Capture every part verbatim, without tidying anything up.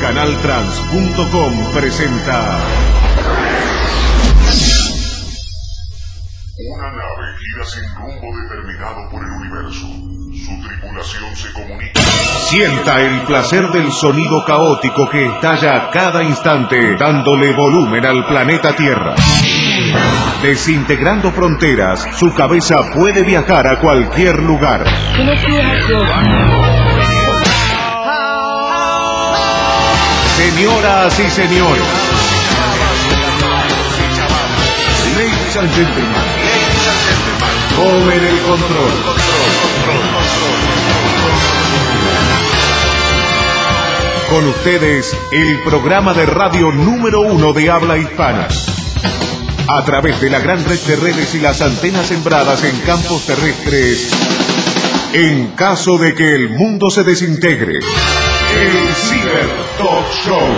Canaltrans punto com presenta... Una nave gira sin rumbo determinado por el universo. Su tripulación se comunica. Sienta el placer del sonido caótico que estalla a cada instante, dándole volumen al planeta Tierra. Desintegrando fronteras, su cabeza puede viajar a cualquier lugar. Señoras y señores, ladies and gentlemen, tomen el control. Con ustedes, el programa de radio número uno de habla hispana. A través de la gran red de redes y las antenas sembradas en campos terrestres, en caso de que el mundo se desintegre, el Ciber Talk Show.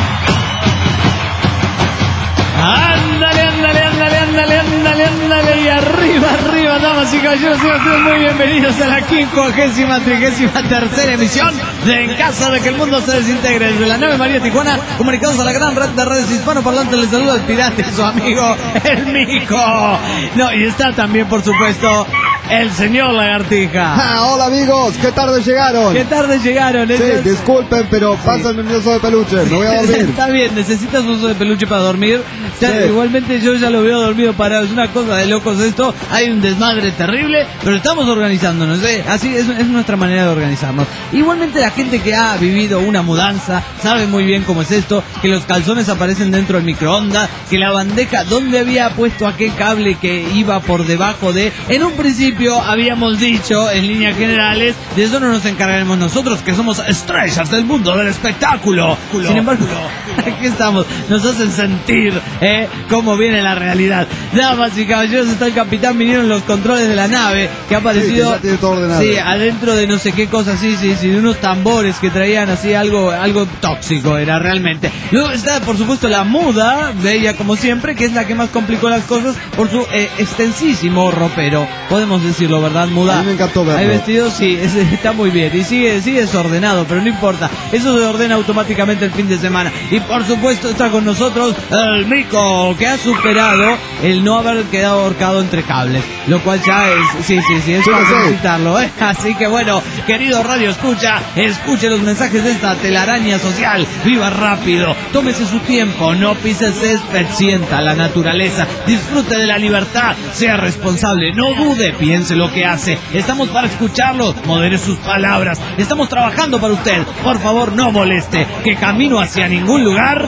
Ándale, ándale, ándale, ándale, ándale, ándale, y arriba, arriba, damas y caballeros, sean muy bienvenidos a la quincuagésima, trigésima tercera emisión de En Caso de que el Mundo se Desintegre. Desde la nave María Tijuana, comunicados a la gran red de redes hispanoparlantes, les saluda el pirata y su amigo, el Mico. No, y está también, por supuesto, el señor Lagartija. Ah, hola amigos, ¿qué tarde llegaron? ¿Qué tarde llegaron? Sí, Entonces... disculpen, pero pásenme mi oso de peluche, me voy a dormir. Está bien, necesitas un oso de peluche para dormir. O sea, sí. Igualmente yo ya lo veo dormido parado, es una cosa de locos esto, hay un desmadre terrible, pero estamos organizándonos, ¿eh? Así es, es nuestra manera de organizarnos. Igualmente la gente que ha vivido una mudanza sabe muy bien cómo es esto, que los calzones aparecen dentro del microondas, que la bandeja, ¿dónde había puesto aquel cable que iba por debajo de...? En un principio habíamos dicho, en líneas generales, de eso no nos encargaremos nosotros, que somos estrellas del mundo del espectáculo. Culo, Sin embargo, aquí estamos, nos hacen sentir, ¿eh? Cómo viene la realidad. Damas y caballeros, está el capitán, vinieron los controles de la nave, que ha aparecido, sí, que todo ordenado. Sí, adentro de no sé qué cosa, sí, sí, sí, de unos tambores que traían así algo, algo tóxico era realmente. Luego está, por supuesto, la muda, bella como siempre, que es la que más complicó las cosas por su eh, extensísimo ropero, podemos decirlo, ¿verdad, muda? A mí me encantó verlo. Hay vestidos, sí, es, está muy bien, y sigue, sigue desordenado, pero no importa, eso se ordena automáticamente el fin de semana. Y por supuesto está con nosotros el Mico, que ha superado el no haber quedado ahorcado entre cables, lo cual ya es, sí, sí, sí, es para felicitarlo, ¿eh? Así que bueno, querido Radio Escucha, escuche los mensajes de esta telaraña social, viva rápido, tómese su tiempo, no pise césped, sienta la naturaleza, disfrute de la libertad, sea responsable, no dude, piense lo que hace, estamos para escucharlo, modere sus palabras, estamos trabajando para usted, por favor no moleste, que camino hacia ningún lugar,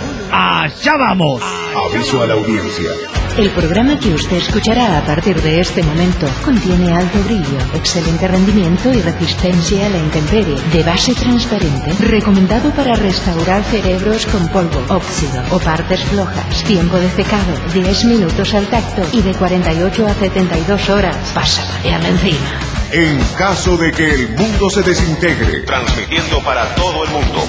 allá vamos. Aviso a la audiencia. El programa que usted escuchará a partir de este momento contiene alto brillo, excelente rendimiento y resistencia a la intemperie, de base transparente, recomendado para restaurar cerebros con polvo, óxido o partes flojas. Tiempo de secado, diez minutos al tacto y de cuarenta y ocho a setenta y dos horas. Pasa mañana encima. En caso de que el mundo se desintegre, transmitiendo para todo el mundo.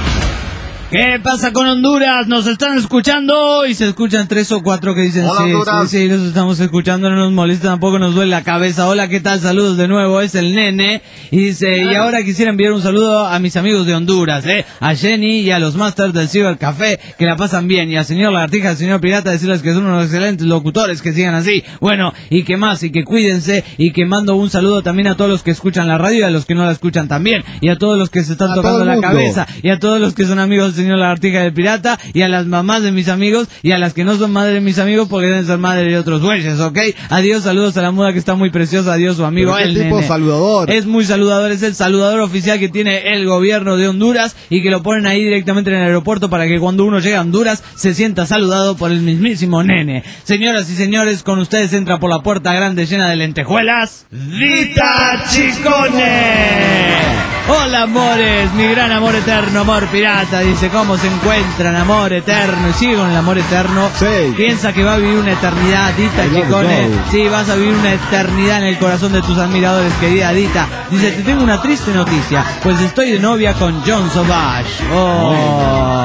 ¿Qué pasa con Honduras? Nos están escuchando y se escuchan tres o cuatro que dicen hola, sí, Honduras. sí, sí, los estamos escuchando, no nos molesta, tampoco nos duele la cabeza. Hola, ¿qué tal? Saludos de nuevo, es el Nene. Y dice, y ahora quisiera enviar un saludo a mis amigos de Honduras, eh, a Jenny y a los masters del Ciber Café, que la pasan bien, y al señor Lagartija, al señor Pirata, decirles que son unos excelentes locutores, que sigan así. Bueno, y que más, y que cuídense, y que mando un saludo también a todos los que escuchan la radio y a los que no la escuchan también, y a todos los que se están a tocando la mundo. cabeza, y a todos los que son amigos del señor Lagartija del Pirata, y a las mamás de mis amigos, y a las que no son madres de mis amigos porque deben ser madres de otros güeyes, ¿ok? Adiós, saludos a la muda que está muy preciosa, adiós su amigo ¿Pero el qué tipo Nene. saludador? Es muy saludador, es el saludador oficial que tiene el gobierno de Honduras y que lo ponen ahí directamente en el aeropuerto para que cuando uno llega a Honduras se sienta saludado por el mismísimo Nene. Señoras y señores, con ustedes entra por la puerta grande llena de lentejuelas, Dita Chicone. Hola amores, mi gran amor eterno, amor pirata, dice, ¿cómo se encuentran, amor eterno? Y sigue con el amor eterno. Sí. Piensa que va a vivir una eternidad, Dita Chicone. Sí, vas a vivir una eternidad en el corazón de tus admiradores, querida Dita. Dice, te tengo una triste noticia, pues estoy de novia con John Sauvage. Oh,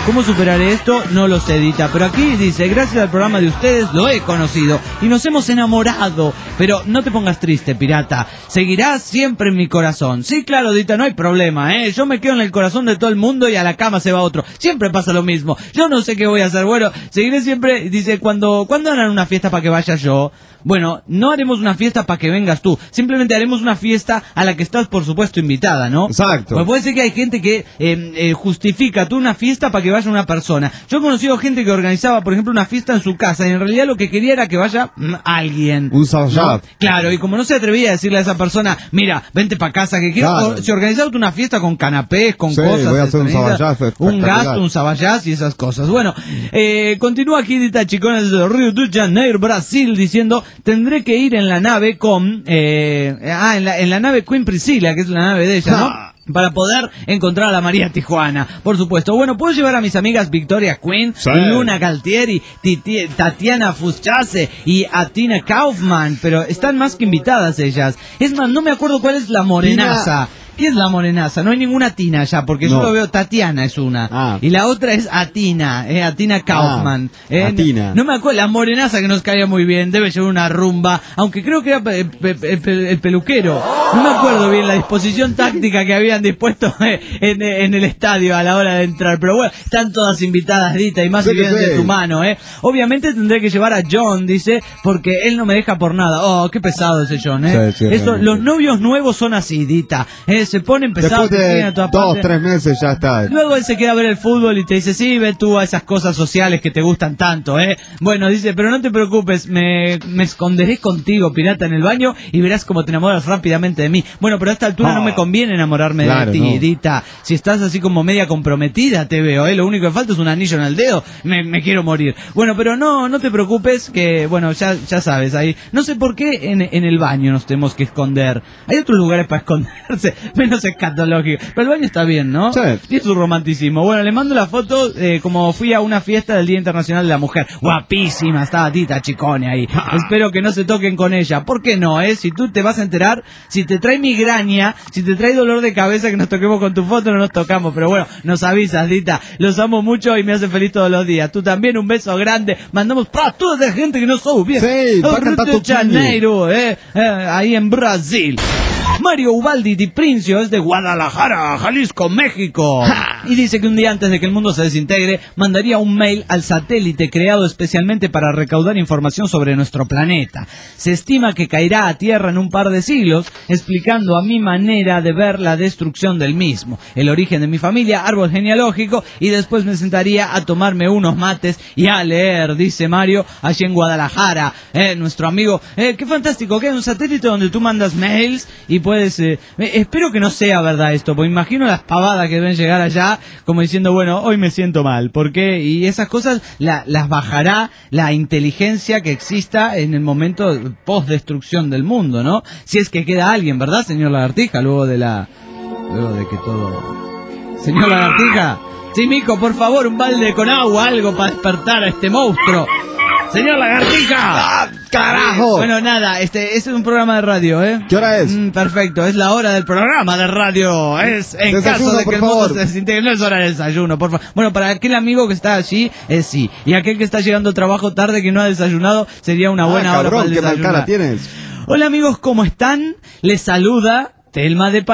¿Cómo superaré esto? No lo sé, Dita. Pero aquí dice, gracias al programa de ustedes lo he conocido y nos hemos enamorado. Pero no te pongas triste, pirata. Seguirás siempre en mi corazón. Sí, claro, Dita, no hay problema, ¿eh? Yo me quedo en el corazón de todo el mundo y a la cama se va otro. Siempre pasa lo mismo. Yo no sé qué voy a hacer. Bueno, seguiré siempre. Dice, cuando, ¿cuándo harán una fiesta para que vaya yo? Bueno, no haremos una fiesta para que vengas tú. Simplemente haremos una fiesta a la que estás, por supuesto, invitada, ¿no? Exacto. Pues puede ser que hay gente que eh, eh, justifica tú una fiesta para que vaya una persona. Yo he conocido gente que organizaba, por ejemplo, una fiesta en su casa y en realidad lo que quería era que vaya mm, alguien. Un Savajat. ¿No? Claro, y como no se atrevía a decirle a esa persona, mira, vente para casa que quiero, Claro. o- se organizaba una fiesta con canapés, con Sí, cosas. voy a hacer un entretenidas, Savajat un espectacular. gasto, un saballás y esas cosas. Bueno, eh, continúa aquí Dita Chicona desde Río de Janeiro, Brasil, diciendo, tendré que ir en la nave con, eh, ah, en la, en la nave Queen Priscilla, que es la nave de ella, ¿no? Para poder encontrar a la María Tijuana, por supuesto. Bueno, puedo llevar a mis amigas Victoria Quinn, Sí. Luna Galtieri, Titi- Tatiana Fuschase y a Tina Kaufman, pero están más que invitadas ellas. Es más, no me acuerdo cuál es la morenaza. ¿Quién es la morenaza? No hay ninguna Tina ya, porque yo No. lo veo, Tatiana es una. Ah. Y la otra es Atina, eh, Atina Kaufman. Ah, eh, Atina. No me acuerdo, la morenaza que nos caía muy bien, debe llevar una rumba, aunque creo que era pe- pe- pe- pe- el peluquero. No me acuerdo bien la disposición táctica que habían dispuesto eh, en, en el estadio a la hora de entrar, pero bueno, están todas invitadas, Dita, y más Sí si que vienen de sí. tu mano, ¿eh? Obviamente tendré que llevar a John, dice, porque él no me deja por nada. Oh, qué pesado ese John, ¿eh? Sí, sí, Eso, realmente. los novios nuevos son así, Dita, ¿eh? Se ponen pesados, Después te siguen de a todas dos, partes. tres meses ya está. Luego él se queda a ver el fútbol y te dice, sí, ve tú a esas cosas sociales que te gustan tanto, ¿eh? Bueno, dice, pero no te preocupes, me, me esconderé contigo, pirata, en el baño y verás cómo te enamoras rápidamente de mí. Bueno, pero a esta altura Ah. no me conviene enamorarme Claro, de ti, no. Dita. Si estás así como media comprometida, te veo, ¿eh? Lo único que falta es un anillo en el dedo, me, me quiero morir. Bueno, pero no, no te preocupes, que, bueno, ya, ya sabes, ahí, no sé por qué en, en el baño nos tenemos que esconder. Hay otros lugares para esconderse, menos escatológico. Pero el baño está bien, ¿no? Sí. Tiene su romanticismo. Bueno, le mando la foto eh, como fui a una fiesta del Día Internacional de la Mujer. Guapísima, estaba Tita Chicone ahí. Espero que no se toquen con ella. ¿Por qué no, eh? Si tú te vas a enterar, si te trae migraña, si te trae dolor de cabeza que nos toquemos con tu foto, no nos tocamos. Pero bueno, nos avisas, Dita. Los amo mucho y me hace feliz todos los días. Tú también, un beso grande. Mandamos para toda la gente que no sabe bien. Sí, va a cantar Rio de tu Janeiro, eh, eh, ahí en Brasil. Mario Ubaldi Di Princio es de Guadalajara, Jalisco, México. Y dice que un día antes de que el mundo se desintegre, mandaría un mail al satélite creado especialmente para recaudar información sobre nuestro planeta. Se estima que caerá a Tierra en un par de siglos, explicando a mi manera de ver la destrucción del mismo, el origen de mi familia, árbol genealógico, y después me sentaría a tomarme unos mates y a leer, dice Mario, allí en Guadalajara. Eh, nuestro amigo, eh, qué fantástico, que hay un satélite donde tú mandas mails y puedes... Eh, eh, espero que no sea verdad esto, porque imagino las pavadas que deben llegar allá, como diciendo, bueno, hoy me siento mal, ¿por qué? Y esas cosas la- las bajará la inteligencia que exista en el momento post-destrucción del mundo, ¿no? Si es que queda alguien, ¿verdad, señor Lagartija? Luego de la... Luego de que todo... Señor Lagartija, sí, mico, por favor, un balde con agua, algo para despertar a este monstruo. Señor Lagartija. ¡Carajo! Bueno, nada, este, este es un programa de radio, ¿eh? ¿Qué hora es? Mm, perfecto, es la hora del programa de radio. Es en Desayuno, caso de por que el mundo favor. se desintegre. No es hora del desayuno, por favor. Bueno, para aquel amigo que está allí, es sí. Y aquel que está llegando al trabajo tarde que no ha desayunado, sería una buena Ah, hora cabrón, para el qué mal desayunar. cara tienes. Hola amigos, ¿cómo están? Les saluda Telma de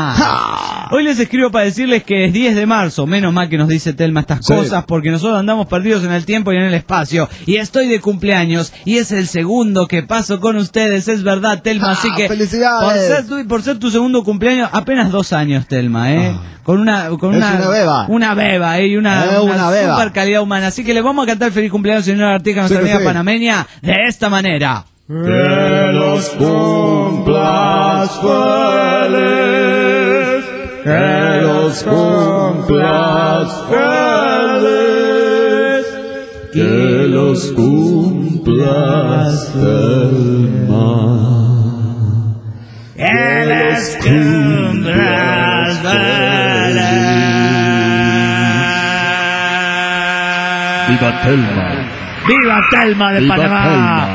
Panamá. Hoy les escribo para decirles que es diez de marzo, menos mal que nos dice Telma estas Sí. cosas, porque nosotros andamos perdidos en el tiempo y en el espacio, y estoy de cumpleaños, y es el segundo que paso con ustedes, es verdad, Telma, así ¡Ah, que felicidades! por ser, tu, por ser tu segundo cumpleaños, apenas dos años, Telma, ¿eh? Ah. Con una, con Es una, una beba. una beba, ¿eh? Y una, Eh, una beba. super calidad humana, así que le vamos a cantar feliz cumpleaños, señora Artica, nuestra Sí que amiga sí. panameña, de esta manera. Que los cumplas feliz, que los cumplas feliz, que los cumplas Que los cumplas Viva Telma. ¡Viva Telma de Viva Panamá! Telma.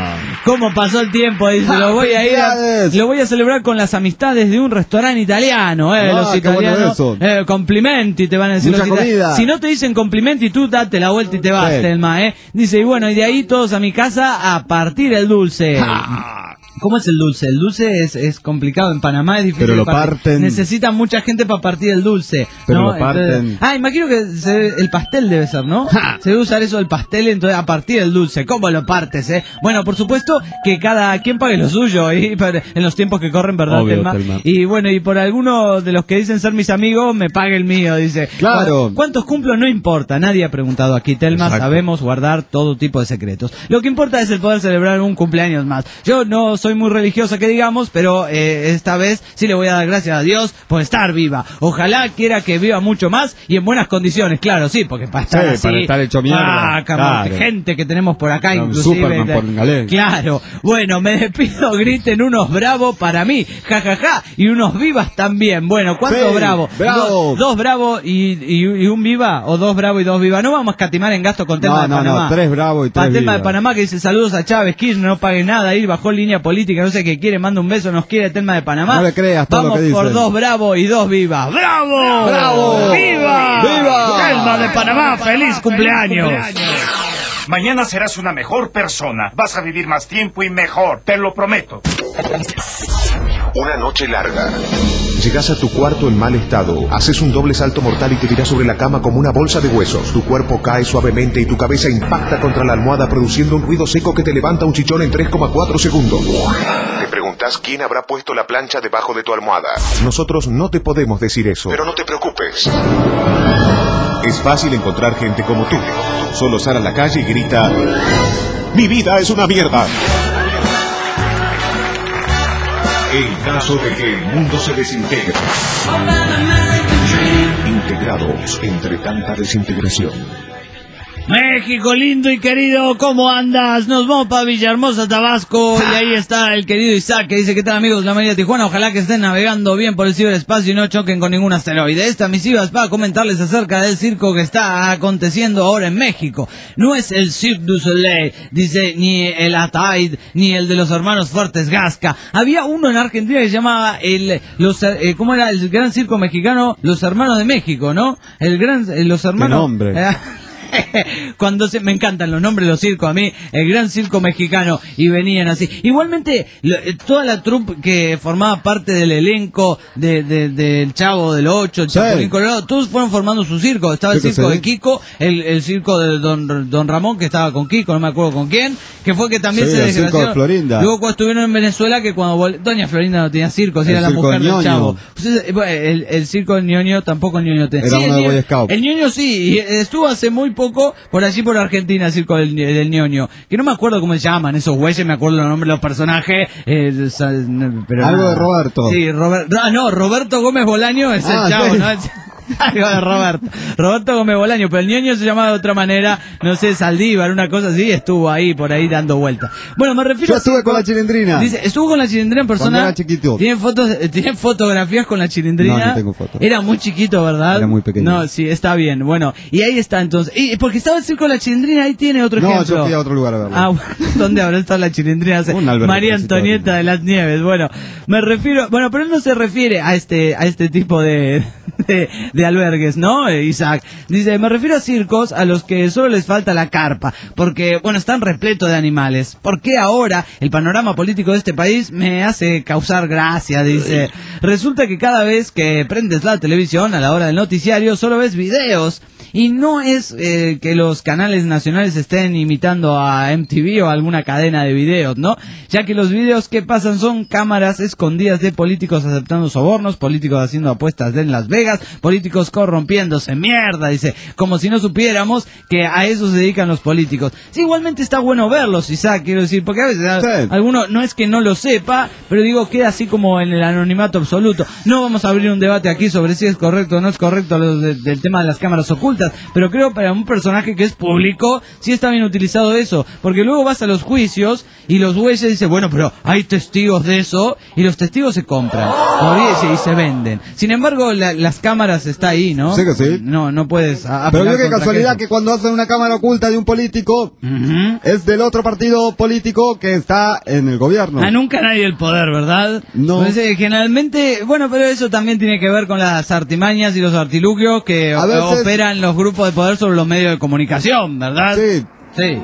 ¿Cómo pasó el tiempo? Dice, lo voy a ir a, lo voy a celebrar con las amistades de un restaurante italiano, eh, Ah, los qué bueno italianos, eso. eh, complimenti te van a decir Mucha los italianos. comida. Si no te dicen complimenti, tú date la vuelta y te vas, Sí. Telma, eh. Dice, y bueno, y de ahí todos a mi casa a partir el dulce. ¿Cómo es el dulce? El dulce es, es complicado en Panamá, es difícil. Pero lo de partir. parten. Necesita mucha gente para partir el dulce. Pero ¿no? lo parten. Entonces, ah, imagino que se- el pastel debe ser, ¿no? Se debe usar eso del pastel, entonces a partir del dulce. ¿Cómo lo partes, eh? Bueno, por supuesto que cada quien pague lo suyo y para- en los tiempos que corren, ¿verdad, Obvio, Telma? Telma. Y bueno, y por algunos de los que dicen ser mis amigos, me pague el mío, dice. Claro. ¿Cuántos cumplo? No importa. Nadie ha preguntado aquí, Telma. Exacto. Sabemos guardar todo tipo de secretos. Lo que importa es el poder celebrar un cumpleaños más. Yo no soy muy religiosa, que digamos, pero eh, esta vez sí le voy a dar gracias a Dios por estar viva. Ojalá quiera que viva mucho más y en buenas condiciones, claro, sí, porque para estar Sí, así, para estar hecho mierda. ah, como Claro. gente que tenemos por acá, Un inclusive. Superman por Galés. Claro. Bueno, me despido, griten unos bravos para mí, jajaja, ja, ja, y unos vivas también. Bueno, ¿cuántos Sí, bravos? bravo. Dos, dos bravos y, y, y un viva, o dos bravos y dos vivas. No vamos a escatimar en gasto con Telma No, de no, Panamá. no, tres bravos y Pa- tres Telma de vivas. Panamá que dice saludos a Chávez, Kirchner, no pague nada, ir bajó línea política, no sé qué quiere, manda un beso, nos quiere Telma de Panamá. No le creas todo Vamos lo que por dicen. dos bravos y dos vivas. ¡Bravo! ¡Bravo! ¡Viva! ¡Viva! Telma de Panamá, feliz cumpleaños. Mañana serás una mejor persona. Vas a vivir más tiempo y mejor. Te lo prometo. Una noche larga. Llegas a tu cuarto en mal estado, haces un doble salto mortal y te tiras sobre la cama como una bolsa de huesos. Tu cuerpo cae suavemente y tu cabeza impacta contra la almohada produciendo un ruido seco que te levanta un chichón en tres coma cuatro segundos. Te preguntas quién habrá puesto la plancha debajo de tu almohada. Nosotros no te podemos decir eso, pero no te preocupes. Es fácil encontrar gente como tú. Solo sal a la calle y grita: ¡Mi vida es una mierda! En caso de que el mundo se desintegre. Integrados entre tanta desintegración. México lindo y querido, ¿cómo andas? Nos vamos para Villahermosa, Tabasco, y ahí está el querido Isaac, que dice: ¿qué tal, amigos de la María Tijuana? Ojalá que estén navegando bien por el ciberespacio y no choquen con ningún asteroide. Esta misiva es para comentarles acerca del circo que está aconteciendo ahora en México. No es el Cirque du Soleil, dice, ni el Ataid, ni el de los hermanos Fuertes Gasca. Había uno en Argentina que se llamaba el, los, eh, ¿cómo era? El gran circo mexicano, los hermanos de México, ¿no? El gran, eh, los hermanos... nombre. Eh, Cuando se, me encantan los nombres de los circos, a mí, el gran circo mexicano, y venían así. Igualmente, lo, eh, toda la troupe que formaba parte del elenco de, de, del Chavo del Ocho, el Sí. Chapulín Colorado, todos fueron formando su circo. Estaba el Circo circo de Soleil. Kiko, el, el circo de Don, Don Ramón, que estaba con Kiko, no me acuerdo con quién, que fue que también Sí, se el circo desgració. de Florinda. Luego cuando estuvieron en Venezuela, que cuando vol- Doña Florinda no tenía circo, si El era la circo mujer de del Ñoño. Chavo. Entonces, eh, bueno, el, el circo del Ñoño tampoco el Ñoño tenía. Era Sí, uno el de Ñoño- Boy Scout. El Ñoño sí, y estuvo hace muy poco por allí por Argentina, el circo del, del Ñoño, que no me acuerdo cómo se llaman esos güeyes, me acuerdo los nombres de los personajes, eh, sa- pero Algo nada. de Roberto. Sí, Roberto, ah, no, Roberto Gómez Bolaño es Ah, el chavo, sí. ¿no? Es- algo de Roberto, Roberto Gómez Bolaño, pero el Ñoño se llamaba de otra manera, no sé, Saldívar, una cosa así, estuvo ahí, por ahí dando vueltas. Bueno, me refiero Yo a estuve circo- con la Chilindrina. Dice, estuvo con la Chilindrina en persona. Cuando era chiquito. ¿Tiene fotos, eh, tiene fotografías con la Chilindrina? No, no tengo fotos. Era muy chiquito, ¿verdad? Era muy pequeño. No, sí, está bien. Bueno, y ahí está entonces. Y porque estaba el circo de la Chilindrina, ahí tiene otro No, ejemplo. yo fui a otro lugar a verlo. Ah, bueno, ¿dónde habrá estado la Chilindrina? Un albergue María visitado Antonieta aquí. de las Nieves. Bueno, me refiero, bueno, pero él no se refiere a este, a este tipo de, de, de albergues, ¿no? Eh, Isaac dice, me refiero a circos a los que solo les falta la carpa, porque, bueno, están repletos de animales. ¿Por qué ahora el panorama político de este país me hace causar gracia? Dice, resulta que cada vez que prendes la televisión a la hora del noticiario solo ves videos. Y no es eh, que los canales nacionales estén imitando a M T V o alguna cadena de videos, ¿no? Ya que los videos que pasan son cámaras escondidas de políticos aceptando sobornos, políticos haciendo apuestas en Las Vegas, políticos corrompiéndose. Mierda, dice, como si no supiéramos que a eso se dedican los políticos. Sí, igualmente está bueno verlos, Isaac, quiero decir, porque a veces a- Sí. alguno, no es que no lo sepa, pero digo, queda así como en el anonimato absoluto. No vamos a abrir un debate aquí sobre si es correcto o no es correcto lo de- del tema de las cámaras ocultas, pero creo para un personaje que es público, sí está bien utilizado eso, porque luego vas a los juicios y los güeyes dicen, bueno, pero hay testigos de eso, y los testigos se compran, ¿no? y, se, y se venden. Sin embargo, la- las cámaras están está ahí, ¿no? Sí que sí. No, no puedes a- Pero apelar yo qué contra casualidad aquello. que cuando hacen una cámara oculta de un político, Ujú. es del otro partido político que está en el gobierno. Ah, nunca nadie el poder, ¿verdad? No. Pues, eh, generalmente, bueno, pero eso también tiene que ver con las artimañas y los artilugios que A o- veces- operan los grupos de poder sobre los medios de comunicación, ¿verdad? Sí. Sí.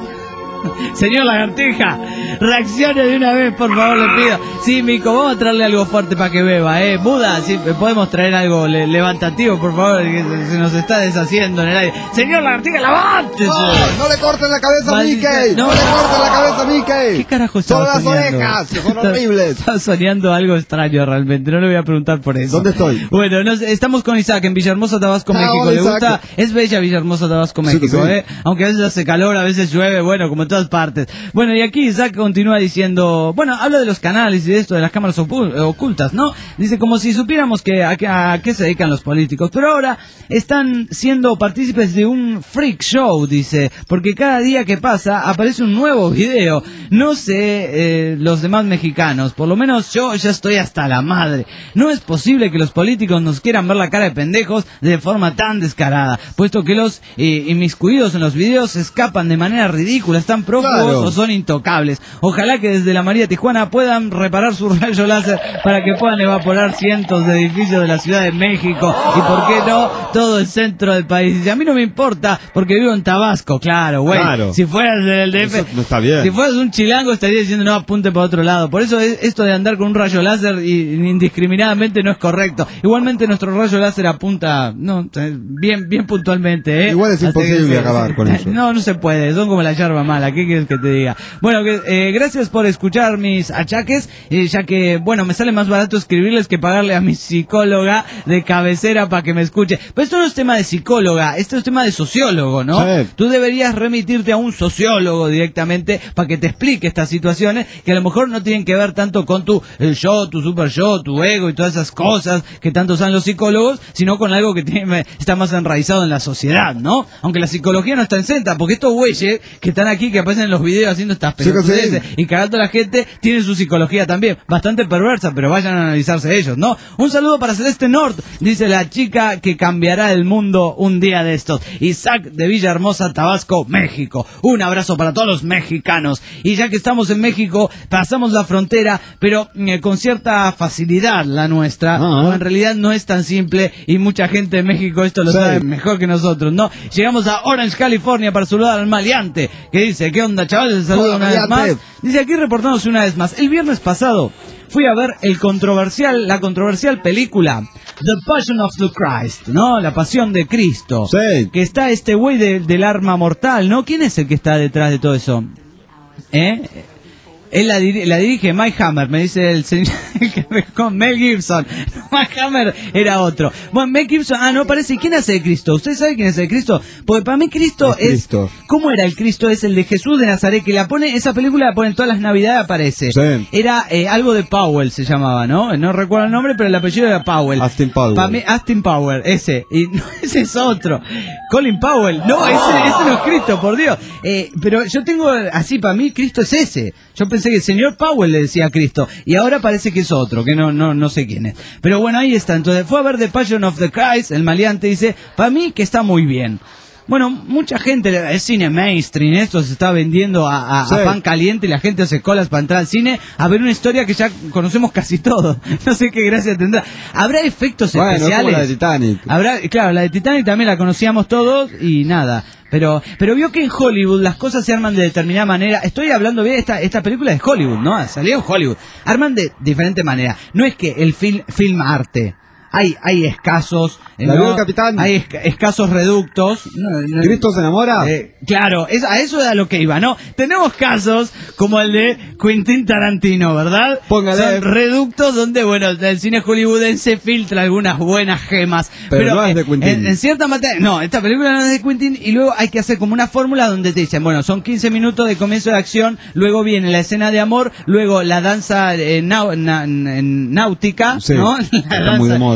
Señor Lagartija, reaccione de una vez, por favor, le pido. Sí, Mico, vamos a traerle algo fuerte para que beba, ¿eh? Buda, sí, podemos traer algo le- levantativo, por favor, que se, se nos está deshaciendo en el aire. Señor Lagartija, levántese. ¡No! ¡No le corten la cabeza a Maldita- Mickey! ¡No, no. le corten la cabeza a Mickey! ¿Qué carajo Son estaba las soñando? orejas, que son Está- horribles. Estaba soñando algo extraño realmente, no le voy a preguntar por eso. ¿Dónde estoy? Bueno, no sé, estamos con Isaac en Villahermosa, Tabasco, Ah, México. hola, ¿Le Isaac. gusta? Es bella Villahermosa, Tabasco, Sí, México, sí. ¿eh? Aunque a veces hace calor, a veces llueve, bueno, como en todas partes. Bueno, y aquí Isaac continúa diciendo, bueno, habla de los canales y de esto, de las cámaras ocu- ocultas, ¿no? Dice, como si supiéramos que a, qué- a qué se dedican los políticos. Pero ahora están siendo partícipes de un freak show, dice, porque cada día que pasa aparece un nuevo video. No sé, eh, los demás mexicanos, por lo menos yo ya estoy hasta la madre. No es posible que los políticos nos quieran ver la cara de pendejos de forma tan descarada, puesto que los eh, inmiscuidos en los videos escapan de manera ridícula, están prófugos Claro. o son intocables. Ojalá que desde la María Tijuana puedan reparar su rayo láser para que puedan evaporar cientos de edificios de la Ciudad de México y, por qué no, todo el centro del país. Y a mí no me importa porque vivo en Tabasco, claro, güey. Claro. Si fueras del D F, Eso no está bien. si fueras un chilango estaría diciendo no, apunte para otro lado. Por eso es- esto de andar con un rayo láser y, indiscriminadamente no es correcto. Igualmente nuestro rayo láser apunta, no, eh, bien, bien puntualmente, ¿eh? Igual es Así que imposible sí, acabar sí. con eso. No, no se puede, son como la yerba mala, ¿qué quieres que te diga? Bueno, que, eh, gracias por escuchar mis achaques, eh, ya que, bueno, me sale más barato escribirles que pagarle a mi psicóloga de cabecera para que me escuche. Pero esto no es tema de psicóloga, esto es tema de sociólogo, ¿no? Sí. Tú deberías remitirte a un sociólogo directamente para que te explique estas situaciones que a lo mejor no tienen que ver tanto con tu el yo, tu super yo, tu ego y todas esas cosas que tanto saben los psicólogos, sino con algo que tiene, está más enraizado en la sociedad, ¿no? Aunque la psicología no está en senta, porque estos güeyes que están aquí, que aparecen en los videos haciendo estas Sí que pelotudeces sí. y cagando a la gente, tienen su psicología también, bastante perversa, pero vayan a analizarse ellos, ¿no? Un saludo para Celeste Nord, dice la chica que cambiará el mundo un día de estos. Isaac de Villahermosa, Tabasco, México. Un abrazo para todos los mexicanos. Y ya que estamos en México, pasamos la frontera, pero eh, con cierta facilidad la nuestra. Ah. O en realidad no es tan simple y mucha gente de México esto lo Sí. sabe mejor que nosotros, ¿no? Llegamos a Orange, California para saludar al maleante, que dice, ¿qué onda, chavales? Les saludo Hola, una vez más. Maleante. Dice, aquí reportándose una vez más. El viernes pasado fui a ver el controversial, la controversial película The Passion of the Christ, ¿no? La Pasión de Cristo. Sí. Que está este güey de- del arma mortal, ¿no? ¿Quién es el que está detrás de todo eso? ¿Eh? Él la, diri- la dirige Mike Hammer, me dice el señor que me- con Mel Gibson. Mike Hammer era otro. Bueno, Mel Gibson, ah, no parece. ¿Quién hace de Cristo? ¿Usted sabe quién es el Cristo? Porque para mí Cristo El es... Cristo. ¿Cómo era el Cristo? Es el de Jesús de Nazaret, que la pone, esa película la ponen todas las navidades, aparece. Sí. Era eh, algo de Powell, se llamaba, ¿no? No recuerdo el nombre, pero el apellido era Powell. Austin Powell. Para mí, Austin Powell, ese. Y no, ese es otro. Colin Powell. No, ese, ese no es Cristo, por Dios. Eh, pero yo tengo, así, para mí, Cristo es ese. Yo pensé que el señor Powell le decía a Cristo. Y ahora parece que es otro, que no, no, no sé quién es. Pero bueno, ahí está. Entonces fue a ver The Passion of the Christ, el maleante dice, para mí que está muy bien. Bueno, mucha gente, es cine mainstream, esto se está vendiendo a, a, Sí. a pan caliente y la gente hace colas para entrar al cine a ver una historia que ya conocemos casi todos. No sé qué gracia tendrá. ¿Habrá efectos Bueno, es como especiales? la de Titanic. Habrá, claro, la de Titanic también la conocíamos todos y nada. Pero, pero vio que en Hollywood las cosas se arman de determinada manera. Estoy hablando bien, esta, esta película es de Hollywood, ¿no? Salió en Hollywood. Arman de diferente manera. No es que el film, film arte. Hay, hay escasos, eh, ¿La ¿no? vio el capitán? Hay esca- escasos reductos. No, no- ¿Cristo se enamora? eh, claro, es, a eso es a lo que iba, ¿no? Tenemos casos como el de Quentin Tarantino, ¿verdad? Póngale. Son reductos donde, bueno, el cine hollywoodense filtra algunas buenas gemas. Pero no es de eh, Quentin. En, en cierta materia, no, esta película no es de Quentin y luego hay que hacer como una fórmula donde te dicen, bueno, son quince minutos de comienzo de acción, luego viene la escena de amor, luego la danza eh, nau- na- n- náutica, Sí, ¿no? La está danza, muy de moda.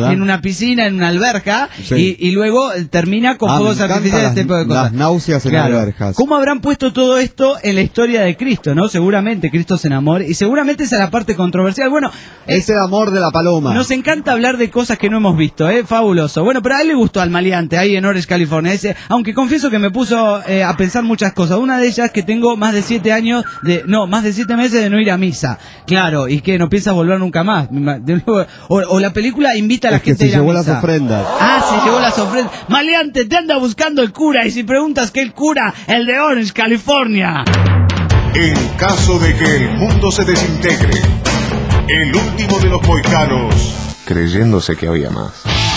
en una piscina, en una alberca, Sí. y, y luego termina con Ah, fuegos me encantan artificiales, las- este tipo de cosas. las náuseas en Claro. alberjas. ¿Cómo habrán puesto todo esto en la historia de Cristo, no? Seguramente Cristo se enamora, y seguramente esa es la parte controversial. Bueno, eh, Es el amor de la paloma. nos encanta hablar de cosas que no hemos visto, ¿eh? Fabuloso. Bueno, pero a él le gustó Al Maleante, ahí en Orange, California. Ese, aunque confieso que me puso eh, a pensar muchas cosas. Una de ellas que tengo más de siete años, de no, más de siete meses de no ir a misa. Claro, y que no piensas volver nunca más. De nuevo, o, o la película invita a la Es que gente a se ir a llevó misa. las ofrendas. Ah, se llevó las ofrendas. Maleante, te anda buscando el cura, y si preguntas qué el cura, el de Orange, California. En caso de que el mundo se desintegre, el último de los moicanos, creyéndose que había más.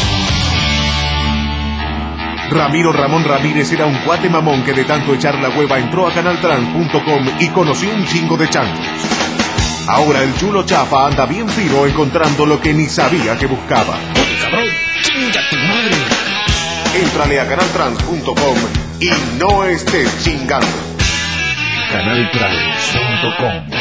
Ramiro Ramón Ramírez era un cuate mamón que de tanto echar la hueva entró a canal trans punto com y conoció un chingo de changos. Ahora el chulo chafa anda bien fino encontrando lo que ni sabía que buscaba. Cabrón, chinga tu madre. Éntrale a canal trans punto com y no estés chingando. canal trans punto com.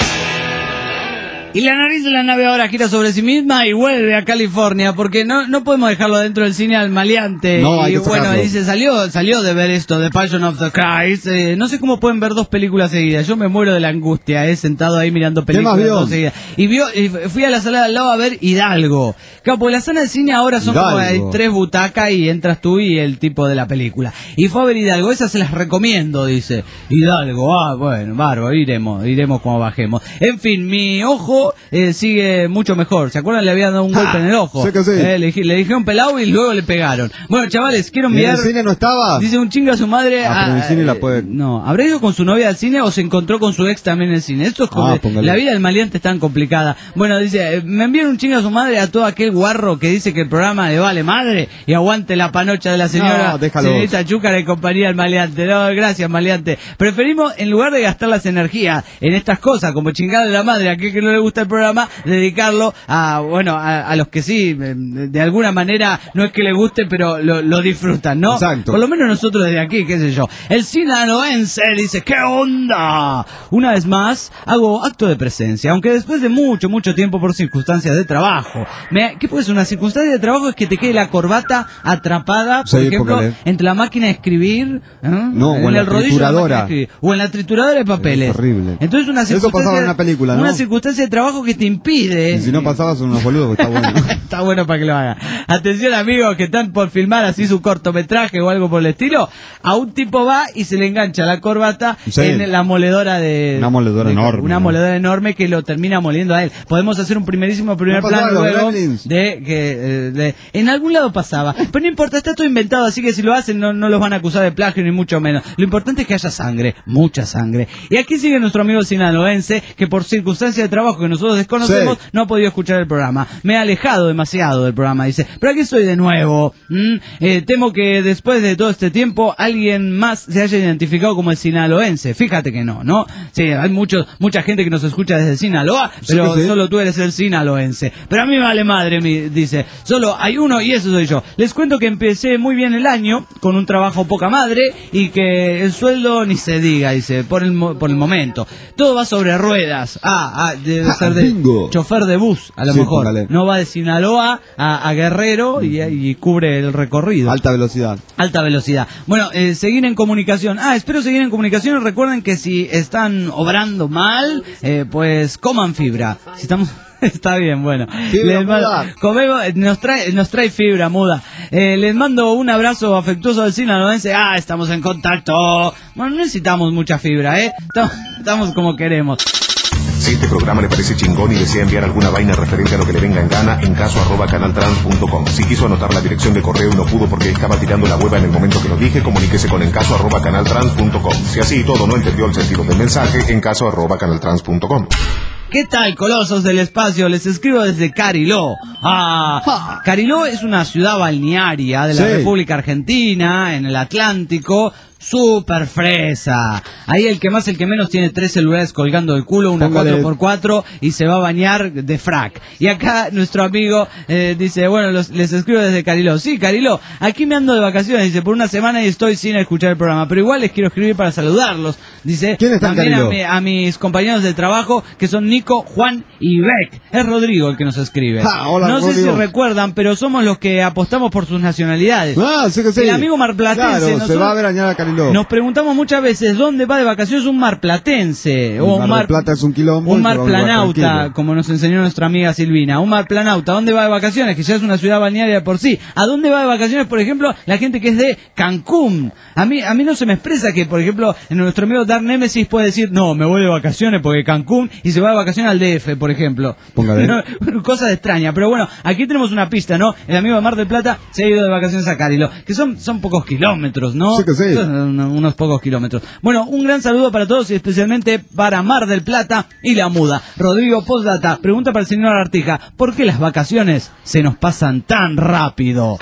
Y la nariz de la nave ahora gira sobre sí misma y vuelve a California, porque no no podemos dejarlo dentro del cine al Maleante. No, hay y que bueno, sacarlo. dice, salió salió de ver esto, The Passion of the Christ. Eh, no sé cómo pueden ver dos películas seguidas. Yo me muero de la angustia, eh, sentado ahí mirando películas más vio? dos seguidas. Y vio, y fui a la sala de al lado a ver Hidalgo. Claro, porque las salas de cine ahora son como hay Hidalgo. tres butacas y entras tú y el tipo de la película. Y fue a ver Hidalgo, esas se las recomiendo, dice. Hidalgo, ah, bueno, bárbaro, iremos, iremos cuando bajemos. En fin, mi ojo eh, sigue mucho mejor. ¿Se acuerdan? Le habían dado un golpe en el ojo. sé que sí. Eh, le, le dijeron pelado y luego le pegaron. Bueno, chavales, quiero ¿En enviar... el cine no estaba? Dice un chingo a su madre. Ah, pero en el a- cine la eh, puede- No, ¿habrá ido con su novia al cine o se encontró con su ex también en el cine? Esto es como... Ah, póngale. la vida del maleante es tan complicada. Bueno, dice, eh, me envían un chingo a su madre a todo aquel guarro que dice que el programa le vale madre y aguante la panocha de la señora No, déjalo. señorita Chúcara y compañía del maleante. No, gracias, maleante. Preferimos, en lugar de gastar las energías en estas cosas, como chingar de la madre a aquel que no le gusta el programa, dedicarlo a, bueno, a, a los que sí, eh, de alguna manera, no es que les guste, pero lo, lo disfrutan, ¿no? Exacto. Por lo menos nosotros desde aquí, qué sé yo. El sinaloense dice, ¿qué onda? Una vez más, hago acto de presencia, aunque después de mucho, mucho tiempo por circunstancias de trabajo. Me, ¿Qué puede ser? Una circunstancia de trabajo es que te quede la corbata atrapada, por Sí, ejemplo, póngale. entre la máquina de escribir, ¿eh? No, o en la el rodillo de la máquina de trituradora. escribir, o en la trituradora de papeles. Es horrible. Entonces una Eso circunstancia, pasaba en una película, ¿no? Una circunstancia de trabajo que te impide. Y si no pasaba son unos boludos, está bueno. Está bueno para que lo hagan. Atención, amigos que están por filmar así su cortometraje o algo por el estilo. A un tipo va y se le engancha la corbata Sí. en la moledora de... Una moledora de- enorme, Una ¿no? moledora enorme que lo termina moliendo a él. Podemos hacer un primerísimo primer No pasaba plano en los luego Gremlins. de que... eh, de- en algún lado pasaba. Pero no importa, está todo inventado, así que si lo hacen no, no los van a acusar de plagio ni mucho menos. Lo importante es que haya sangre, mucha sangre. Y aquí sigue nuestro amigo sinaloense que por circunstancias de trabajo que nosotros desconocemos Sí. no ha podido escuchar el programa. Me he alejado demasiado del programa, dice. Pero aquí estoy de nuevo. ¿Mm? Eh, temo que después de todo este tiempo alguien más se haya identificado como el sinaloense. Fíjate que no, ¿no? Sí, hay muchos, mucha gente que nos escucha desde Sinaloa, Sí pero que sí. solo tú eres el sinaloense. Pero a mí me vale madre, mi- dice. Solo hay uno y eso soy yo. Les cuento que empecé muy bien el año con un trabajo poca madre y que el sueldo ni se diga, dice, por el, mo- por el momento. Todo va sobre ruedas. Ah, ah debe Ah, ser de bingo. chofer de bus, a lo Sí, mejor. póngale. No va de Sinaloa a, a Guerrero y, y cubre el recorrido. Alta velocidad. Alta velocidad. Bueno, eh, seguir en comunicación. Ah, espero seguir en comunicación. Y recuerden que si están obrando mal, eh, pues coman fibra. Si estamos... Está bien, bueno. Fibra Les ma- muda. comemos- eh, nos trae, nos trae fibra muda. Eh, les mando un abrazo afectuoso al sinaloense. Ah, estamos en contacto. Bueno, no necesitamos mucha fibra, ¿eh? Estamos, estamos como queremos. Si este programa le parece chingón y desea enviar alguna vaina referente a lo que le venga en gana, en caso arroba canal trans punto com. Si quiso anotar la dirección de correo y no pudo porque estaba tirando la hueva en el momento que lo dije, comuníquese con encaso arroba canal trans punto com. Si así y todo no entendió el sentido del mensaje, encaso arroba canal trans punto com. ¿Qué tal, colosos del espacio? Les escribo desde Cariló. Ah, Cariló es una ciudad balnearia de la Sí. República Argentina, en el Atlántico. súper fresa. Ahí el que más, el que menos tiene tres celulares colgando del culo, una Póngale. cuatro por cuatro y se va a bañar de frac. Y acá nuestro amigo eh, dice, bueno, los, les escribo desde Cariló. Sí, Cariló, aquí me ando de vacaciones, dice, por una semana y estoy sin escuchar el programa, pero igual les quiero escribir para saludarlos. Dice, ¿Quién está en también a, Cariló? mi- a mis compañeros de trabajo, que son Nico, Juan y Beck. Es Rodrigo el que nos escribe. Ah, hola, no sé Rodrigo. si recuerdan, pero somos los que apostamos por sus nacionalidades. Ah, sí que sí. El amigo marplatense, Claro, se nosotros- va a veranear a Cariló. Nos preguntamos muchas veces dónde va de vacaciones un marplatense El o Mar un del Plata es un quilombo, un y se va a un lugar marplanauta, tranquilo. como nos enseñó nuestra amiga Silvina. Un marplanauta, ¿dónde va de vacaciones? Que ya es una ciudad balnearia de por sí. ¿A dónde va de vacaciones, por ejemplo, la gente que es de Cancún? A mí a mí no se me expresa que, por ejemplo, nuestro amigo Dark Nemesis puede decir, no, me voy de vacaciones porque Cancún, y se va de vacaciones al D F, por ejemplo. Póngale. No, cosas extrañas, pero bueno, aquí tenemos una pista, ¿no? El amigo de Mar del Plata se ha ido de vacaciones a Carilo, que son, son pocos kilómetros, ¿no? Sí que sí. Son unos pocos kilómetros. Bueno, un gran saludo para todos y especialmente para Mar del Plata y La Muda. Rodrigo Postdata pregunta para el señor Artija, ¿por qué las vacaciones se nos pasan tan rápido?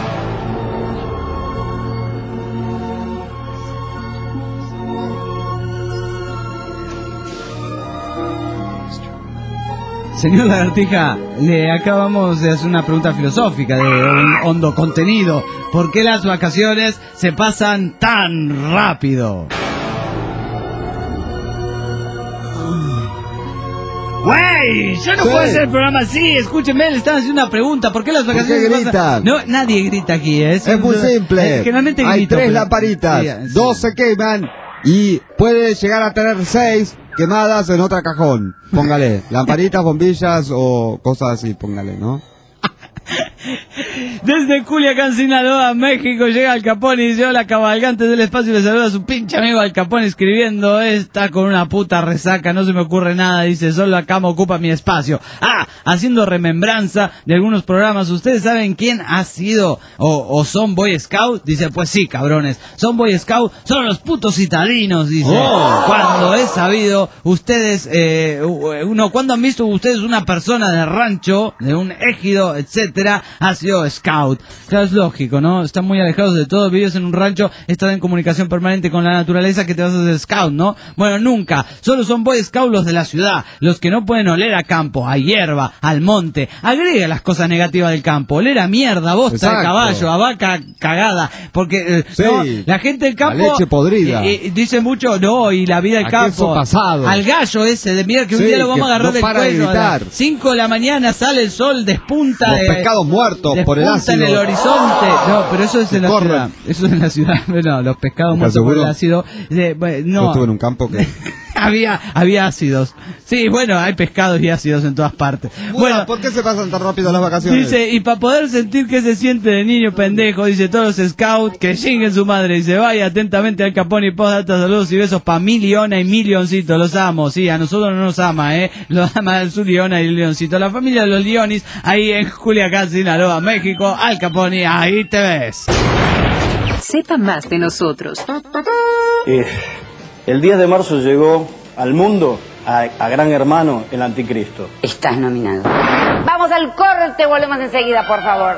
Señor Lagartija, le acabamos de hacer una pregunta filosófica de un hondo contenido. ¿Por qué las vacaciones se pasan tan rápido? ¡Güey! Yo no Sí. puedo hacer el programa así. Escúcheme, le están haciendo una pregunta. ¿Por qué las ¿Por vacaciones qué se pasan? gritan? No, nadie grita aquí. ¿eh? Es muy simple. Eh, generalmente Hay grito, tres pero- lamparitas, Sí, sí. dos se queman y puede llegar a tener seis quemadas en otra cajón. Póngale, lamparitas, bombillas o cosas así, póngale, ¿no? Desde Culiacán, Sinaloa, México, llega Al Capone y dice, hola cabalgantes del espacio, le saluda a su pinche amigo Al Capone escribiendo, está con una puta resaca, no se me ocurre nada, dice, solo la cama ocupa mi espacio. Ah, haciendo remembranza de algunos programas, ¿ustedes saben quién ha sido o, o son Boy Scout? Dice, pues sí, cabrones, son Boy Scout, son los putos citadinos, dice. Oh. Cuando he sabido, ustedes, eh, uno, cuando han visto ustedes una persona de rancho, de un ejido, etcétera, ha sido scout. Claro, es lógico, ¿no? Están muy alejados de todo, vives en un rancho, estás en comunicación permanente con la naturaleza, que te vas a hacer scout, ¿no? Bueno, nunca. Solo son boy scout los de la ciudad, los que no pueden oler a campo, a hierba, al monte. Agrega las cosas negativas del campo, oler a mierda, bosta de Exacto. caballo, a vaca cagada, porque eh, Sí, no, la gente del campo la leche podrida. eh, eh, dice mucho, no, y la vida del A campo. queso pasado. Al gallo ese de mierda que un Sí, día lo vamos a que agarrar no del para de cuello. A gritar. las cinco de la mañana sale el sol, despunta. Los eh, pescados muertos por el despunta en ácido. el horizonte. No, pero eso es Que en la corren. ciudad. Eso es en la ciudad. No, los pescados ¿Estás muertos por el seguro? ácido. eh, bueno, Yo no. estuve en un campo que... había, había ácidos. Sí, bueno, hay pescados y ácidos en todas partes. Bueno, Bueno, ¿por qué se pasan tan rápido las vacaciones? dice, y para poder sentir que se siente de niño pendejo, dice, todos los scouts que chinguen su madre, dice, vaya atentamente Al Capone y postdata, saludos y besos para mi Leona y mi Leoncito, los amo, sí, a nosotros no nos ama, eh, los ama su Leona y el Leoncito, la familia de los Leonis, ahí en Culiacán, Sinaloa, México, Al Capone, ahí te ves. Sepa más de nosotros. Eh, el diez de marzo llegó al mundo, a, a Gran Hermano, el Anticristo. Estás nominado. Vamos al corte, volvemos enseguida, por favor.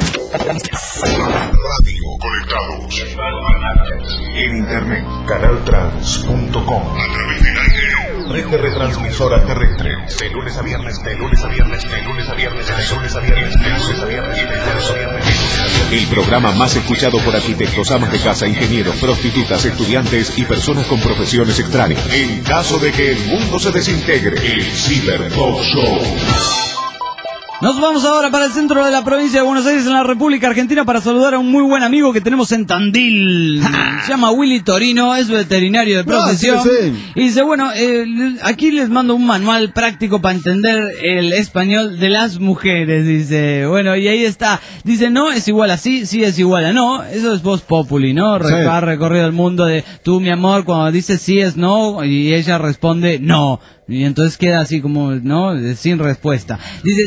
Radio conectados. En internet, canaltrans punto com. A través del aire. Red de retransmisora terrestre. De lunes a viernes, de lunes a viernes, de lunes a viernes, de lunes a viernes, de lunes a viernes, de lunes a viernes. El programa más escuchado por arquitectos, amas de casa, ingenieros, prostitutas, estudiantes y personas con profesiones extrañas. En caso de que el mundo se desintegre, el Cyber Talk Show. Nos vamos ahora para el centro de la provincia de Buenos Aires, en la República Argentina, para saludar a un muy buen amigo que tenemos en Tandil. Se llama Willy Torino, es veterinario de profesión. Ah, sí, sí. Y dice, bueno, eh, aquí les mando un manual práctico para entender el español de las mujeres. Dice, bueno, y ahí está. Dice, no es igual a sí, sí es igual a no. Eso es voz populi, ¿no? Re- Sí. Ha recorrido el mundo de tú, mi amor, cuando dice sí es no, y ella responde no. Y entonces queda así como, ¿no? Sin respuesta. Dice, tal vez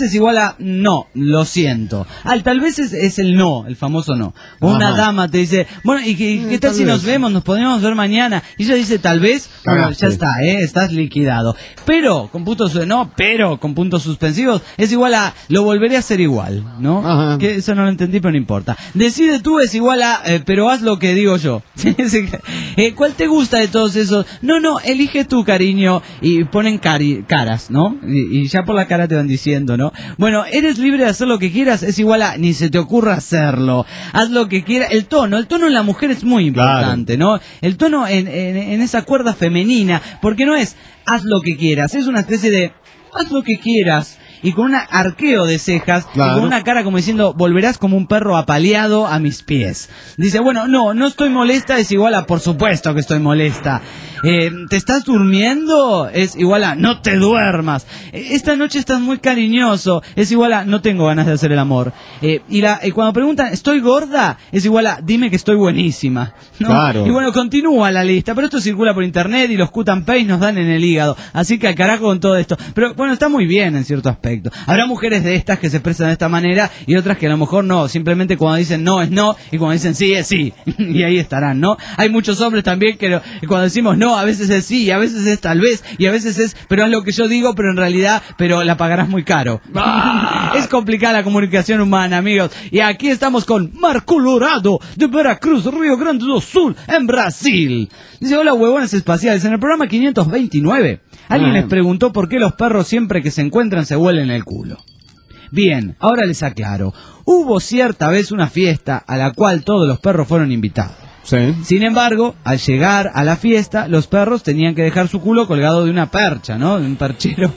es igual a no, lo siento. Al tal vez es, es el no, el famoso no. O una Ajá. dama te dice, bueno, ¿y qué, Eh, qué tal, tal si vez. nos vemos? Nos podríamos ver mañana. Y ella dice, tal vez, bueno, Cagaste. ya está, ¿eh? Estás liquidado. Pero, con puntos, no, pero, con puntos suspensivos, es igual a, lo volveré a hacer igual, ¿no? Ajá. Que eso no lo entendí, pero no importa. Decide tú es igual a, eh, pero haz lo que digo yo. eh, ¿Cuál te gusta de todos esos? No, no, elige tú, cariño. Y ponen cari caras, ¿no? Y, y ya por la cara te van diciendo, ¿no? Bueno, eres libre de hacer lo que quieras, es igual a, ni se te ocurra hacerlo. Haz lo que quieras. El tono, el tono en la mujer es muy importante, ¿no? El tono en, en, en esa cuerda femenina, porque no es, haz lo que quieras, es una especie de, haz lo que quieras. Y con un arqueo de cejas, Claro. y con una cara como diciendo, volverás como un perro apaleado a mis pies. Dice, bueno, no, no estoy molesta, es igual a, por supuesto que estoy molesta. Eh, ¿Te estás durmiendo? Es igual a, no te duermas. Eh, Esta noche estás muy cariñoso, es igual a, no tengo ganas de hacer el amor. Eh, y, la, y cuando preguntan, ¿estoy gorda? Es igual a, dime que estoy buenísima. ¿No? Claro. Y bueno, continúa la lista, pero esto circula por internet y los cut and paste nos dan en el hígado. Así que al carajo con todo esto. Pero bueno, está muy bien en cierto aspecto. Habrá mujeres de estas que se expresan de esta manera y otras que a lo mejor no. Simplemente cuando dicen no es no y cuando dicen sí es sí. Y ahí estarán, ¿no? Hay muchos hombres también que cuando decimos no, a veces es sí y a veces es tal vez y a veces es pero es lo que yo digo, pero en realidad, pero la pagarás muy caro. Es complicada la comunicación humana, amigos. Y aquí estamos con Mar Colorado de Veracruz, Río Grande do Sul, en Brasil. Dice, hola huevones espaciales. En el programa quinientos veintinueve, alguien Ah. les preguntó por qué los perros siempre que se encuentran se huelen el culo. Bien, ahora les aclaro. Hubo cierta vez una fiesta a la cual todos los perros fueron invitados. Sí. Sin embargo, al llegar a la fiesta, los perros tenían que dejar su culo colgado de una percha, ¿no? De un perchero.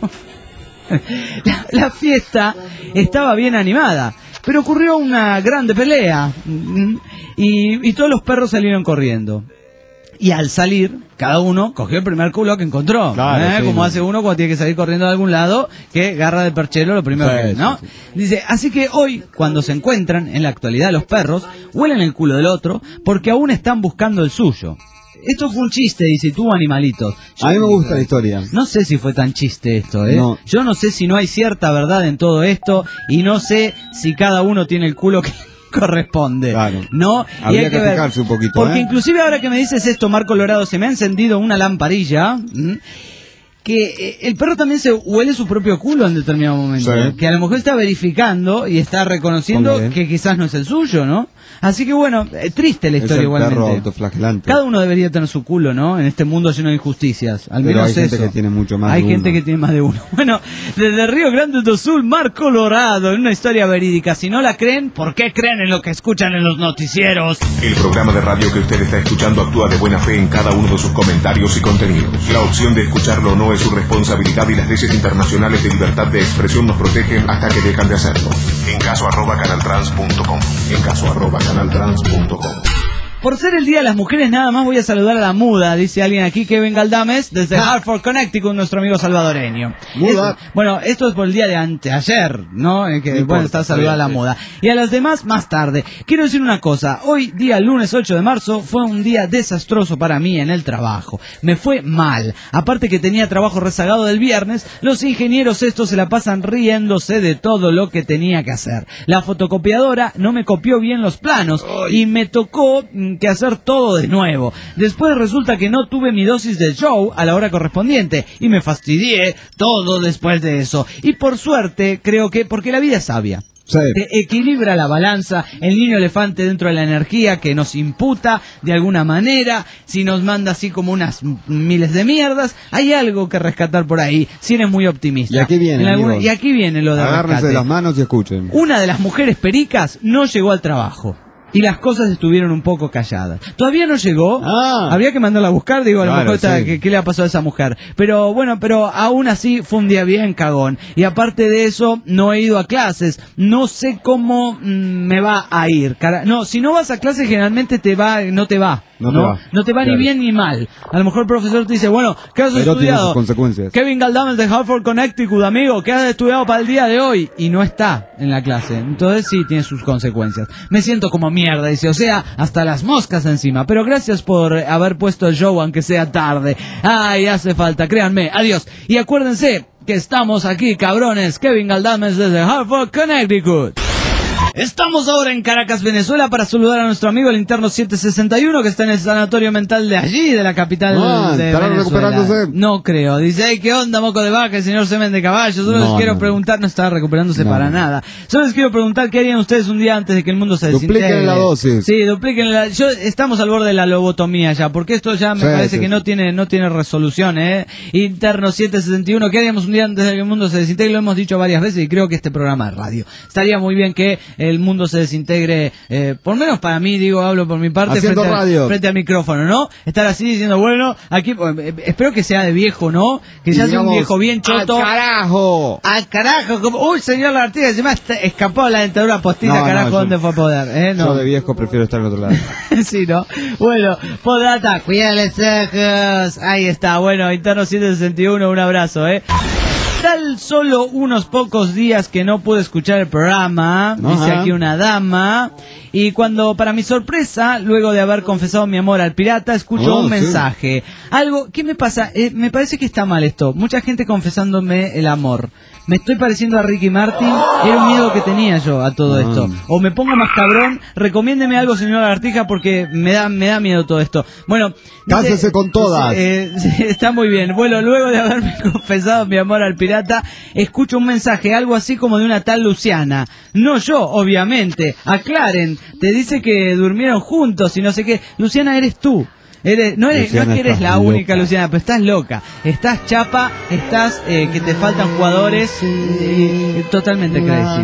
La, la fiesta estaba bien animada, pero ocurrió una grande pelea mm, y, y todos los perros salieron corriendo. Y al salir, cada uno cogió el primer culo que encontró, Claro, ¿eh? sí, Como no. hace uno cuando tiene que salir corriendo de algún lado, que agarra del perchero lo primero Sí, que ve, ¿no? sí, Dice, así que hoy, cuando se encuentran, en la actualidad los perros, huelen el culo del otro porque aún están buscando el suyo. Esto fue un chiste, dice, tú animalitos. Yo- A mí me gusta la historia. No sé si fue tan chiste esto, ¿eh? No. Yo no sé si no hay cierta verdad en todo esto y no sé si cada uno tiene el culo que corresponde. Claro. ¿No? Y Habría hay que ver, fijarse un poquito, porque ¿eh? inclusive ahora que me dices esto, Mar Colorado, se me ha encendido una lamparilla, ¿m? que eh, el perro también se huele su propio culo en determinado momento, Sí. ¿eh? Que a lo mejor está verificando y está reconociendo Póngale. que quizás no es el suyo, ¿no? Así que bueno, eh, triste la Es historia el igualmente. perro autoflagelante. Cada uno debería tener su culo, ¿no? En este mundo lleno de injusticias. Al Pero menos hay gente eso. que tiene mucho más Hay de gente uno. que tiene más de uno. Bueno, desde Río Grande do Sul, Mar Colorado, en una historia verídica. Si no la creen, ¿por qué creen en lo que escuchan en los noticieros? El programa de radio que usted está escuchando actúa de buena fe en cada uno de sus comentarios y contenidos. La opción de escucharlo o no es su responsabilidad y las leyes internacionales de libertad de expresión nos protegen hasta que dejan de hacerlo. En caso arroba canaltrans punto com. En caso arroba canaltrans punto com. Por ser el Día de las Mujeres, nada más voy a saludar a la muda, dice alguien aquí, Kevin Galdames, desde Hartford, Connecticut, nuestro amigo salvadoreño. Muda. Es- bueno, esto es por el día de anteayer, ¿no? En que, No bueno, importa, está está saludada a bien, la sí. muda. Y a las demás, más tarde. Quiero decir una cosa, hoy, día lunes ocho de marzo, fue un día desastroso para mí en el trabajo. Me fue mal. Aparte que tenía trabajo rezagado del viernes, los ingenieros estos se la pasan riéndose de todo lo que tenía que hacer. La fotocopiadora no me copió bien los planos y me tocó mm, que hacer todo de nuevo. Después resulta que no tuve mi dosis de show a la hora correspondiente y me fastidié todo después de eso. Y por suerte, creo que, porque la vida es sabia. Sí. Te equilibra la balanza, el niño elefante dentro de la energía que nos imputa de alguna manera, si nos manda así como unas m- miles de mierdas, hay algo que rescatar por ahí, si eres muy optimista. Y aquí viene, En alguna- amigos. y aquí viene lo de Agárrense rescate. de las manos y escuchen. Una de las mujeres pericas no llegó al trabajo. Y las cosas estuvieron un poco calladas. Todavía no llegó. Ah. Habría que mandarla a buscar, digo, a lo Claro, mejor está, sí. ¿qué, qué le ha pasado a esa mujer? Pero bueno, pero aún así fue un día bien cagón. Y aparte de eso, no he ido a clases. No sé cómo mm, me va a ir. Cara- no, si no vas a clases generalmente te va, no te va. No no, te va. no te va Claro. ni bien ni mal. A lo mejor el profesor te dice, bueno, ¿qué has Pero tiene estudiado? sus consecuencias. Kevin Galdames de Hartford, Connecticut, amigo, ¿qué has estudiado para el día de hoy? Y no está en la clase. Entonces sí tiene sus consecuencias. Me siento como mierda, dice, o sea, hasta las moscas encima. Pero gracias por haber puesto el show, aunque sea tarde. Ay, hace falta, créanme. Adiós. Y acuérdense que estamos aquí, cabrones. Kevin Galdames desde Hartford, Connecticut. Estamos ahora en Caracas, Venezuela, para saludar a nuestro amigo el interno siete sesenta y uno que está en el sanatorio mental de allí, de la capital Ah, de ¿estará Venezuela. recuperándose? No creo. Dice, "Ey, ¿qué onda, moco de vaca, el señor semen de caballo? Solo No, les quiero no. preguntar", no está recuperándose No, para no. nada. Solo les quiero preguntar qué harían ustedes un día antes de que el mundo se desintegre. Dupliquen la dosis. Sí, dupliquen la... Yo, estamos al borde de la lobotomía ya, porque esto ya me Sí, parece sí, que sí. no tiene no tiene resolución, ¿eh? Interno siete sesenta y uno, ¿qué haríamos un día antes de que el mundo se desintegre? Lo hemos dicho varias veces y creo que este programa de radio. Estaría muy bien que el mundo se desintegre, eh, por lo menos para mí, digo, hablo por mi parte, Haciendo frente, a- radio. frente al micrófono, ¿no? Estar así diciendo, bueno, aquí, eh, espero que sea de viejo, ¿no? Que ya sea un Digamos, viejo bien choto. ¡al carajo! ¡Al carajo! Como, uy, señor Lartiga, se me ha est- escapado la dentadura postiza, No, no, carajo, yo- ¿dónde fue a poder? ¿Eh? No. Yo de viejo prefiero estar en otro lado. Sí, ¿no? Bueno, Podata, cuida los ojos. Ahí está, bueno, Interno siete sesenta y uno, un abrazo, ¿eh? Tal solo unos pocos días que no pude escuchar el programa, dice Ajá. aquí una dama, y cuando, para mi sorpresa, luego de haber confesado mi amor al pirata, escucho Oh, un sí. mensaje. Algo, ¿qué me pasa? Eh, me parece que está mal esto. Mucha gente confesándome el amor. Me estoy pareciendo a Ricky Martin. Era un miedo que tenía yo a todo Ah. esto. O me pongo más cabrón. Recomiéndeme algo, señor Lagartija, porque me da me da miedo todo esto. Bueno, Cásese dice- con todas. eh, sí, está muy bien. Bueno, luego de haberme confesado mi amor al pirata, escucho un mensaje, algo así como de una tal Luciana. No yo, obviamente. Aclaren. Te dice que durmieron juntos y no sé qué. Luciana, eres tú. Eres, no, eres, no Luciana, es que eres estás la única loca. Luciana, pero estás loca. Estás chapa, estás eh, que te faltan jugadores. eh, totalmente crazy.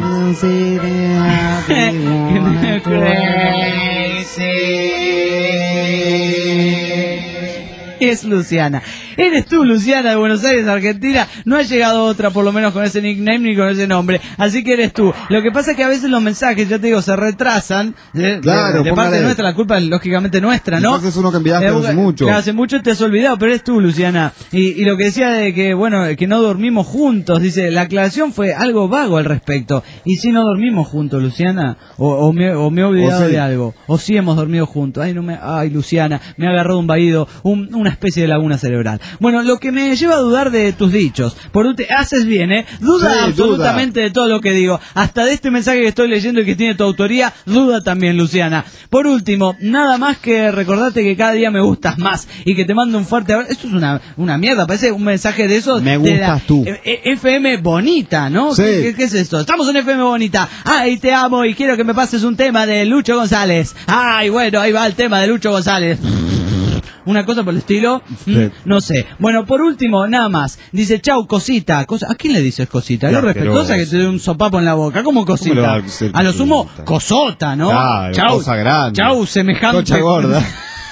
Es Luciana. Eres tú, Luciana, de Buenos Aires, Argentina. No ha llegado otra, por lo menos con ese nickname ni con ese nombre. Así que eres tú. Lo que pasa es que a veces los mensajes, ya te digo, se retrasan. De, Claro, de, de parte póngale. nuestra, la culpa es lógicamente nuestra, ¿no? Quizás es uno que enviaste Eh, hace mucho. Claro, hace mucho te has olvidado, pero eres tú, Luciana. Y, y lo que decía de que, bueno, que no dormimos juntos, dice, la aclaración fue algo vago al respecto. ¿Y si no dormimos juntos, Luciana? O, o, me, o me he olvidado O sí. de algo. O sí hemos dormido juntos. Ay, no me, ay, Luciana, me ha agarrado un vaído, un, una especie de laguna cerebral. Bueno, lo que me lleva a dudar de tus dichos. Por un te haces bien, ¿eh? Duda Sí, absolutamente de todo lo que digo. Hasta de este mensaje que estoy leyendo y que tiene tu autoría, duda también, Luciana. Por último, nada más que recordarte que cada día me gustas más y que te mando un fuerte abrazo. Esto es una, una mierda, parece un mensaje de esos. Me de la gustas tú. eh, eh, F M Bonita, ¿no? Sí. ¿Qué, qué, qué es esto? Estamos en F M Bonita. Ay, te amo y quiero que me pases un tema de Lucho González. Ay, bueno, ahí va el tema de Lucho González. Una cosa por el estilo, mm, Sí. no sé. Bueno, por último, nada más. Dice, chau, cosita. Cosa, ¿a quién le dices cosita? Qué Lo respetuosa que asqueroso. te dé un sopapo en la boca. ¿Cómo ¿Cómo le va cosita? a decir A lo sumo, cosita? cosota, ¿no? Claro, chau, cosa grande. chau, semejante. Concha gorda.